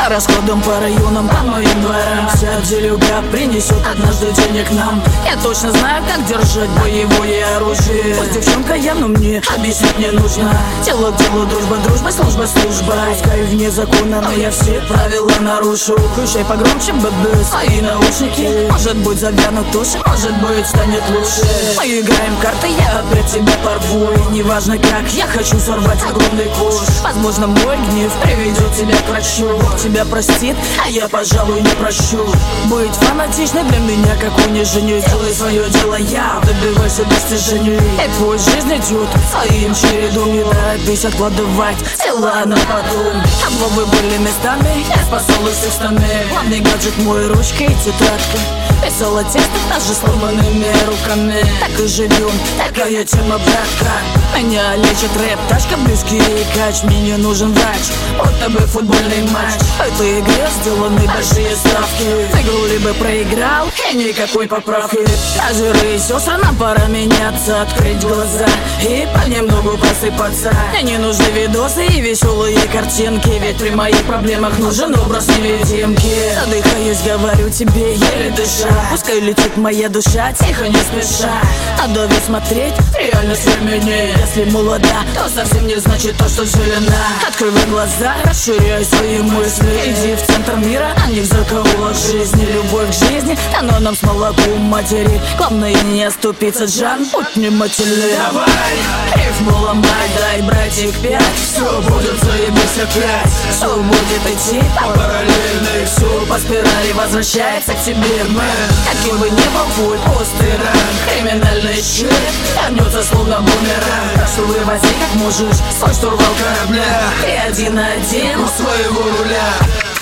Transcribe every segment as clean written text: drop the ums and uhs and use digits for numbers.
По расходам, по районам, по моим дворам. Вся делюга принесет однажды денег нам. Я точно знаю, как держать боевое оружие. Пусть девчонка я, но мне объяснить не нужно. Дело к делу, дружба, дружба, служба, служба. Пускай вне закона, но я все правила нарушу. Включай погромче, ББ, свои наушники. Может быть завянут уши, может быть станет лучше. Мы играем в карты, я опять тебя порву. И неважно как, я хочу сорвать огромный куш. Возможно мой гнев приведет тебя к врачу. Бог тебя простит, а я, пожалуй, не прощу. Быть фанатичной для меня как унижение. Делай свое дело, я добивайся достижений. И пусть жизнь идет своим чередом. Не торопись откладывать дела на потом. Обломы были местами, я спасал их со стороны. Главный гаджет мой, ручка и тетрадка. Писала тексты даже сломанными руками. Так и живем, такая тема, братка. Меня лечит рэп, тачка, близкий кач. Мне не нужен врач, будто бы футбольный матч. В этой игре сделаны большие ставки. Выиграл либо проиграл, и никакой поправки. Ажиры и сестры, нам пора меняться. Открыть глаза и понемногу просыпаться. Мне не нужны видосы и веселые картинки. Ведь при моих проблемах нужен образ невидимки. Задыхаясь, говорю тебе, еле дыша. Пускай летит моя душа, тихо, не спеша. Надо ведь смотреть реальность времени. Если молода, то совсем не значит то, что зелена. Открывай глаза, расширяй свои мысли. Иди в центр мира, а не в закоулок жизни. Любовь к жизни дано нам с молоком матери. Главное не оступиться, Джан, будь внимательный. Давай, рифму ломай, дай, братик, 5. Все будет заебись опять. Все будет идти по параллельной. Все по спирали возвращается к тебе, мэн. Каким бы ни был путь, острый ран. Криминальный щит вернется словно бумеранг. Так что вывози как можешь свой штурвал корабля. И один на один у своего руля.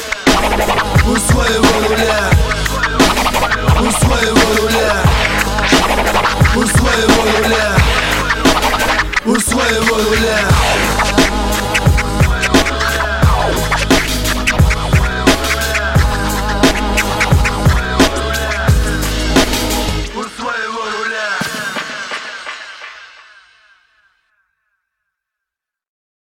У своего руля. У своего руля. У своего руля. У своего руля.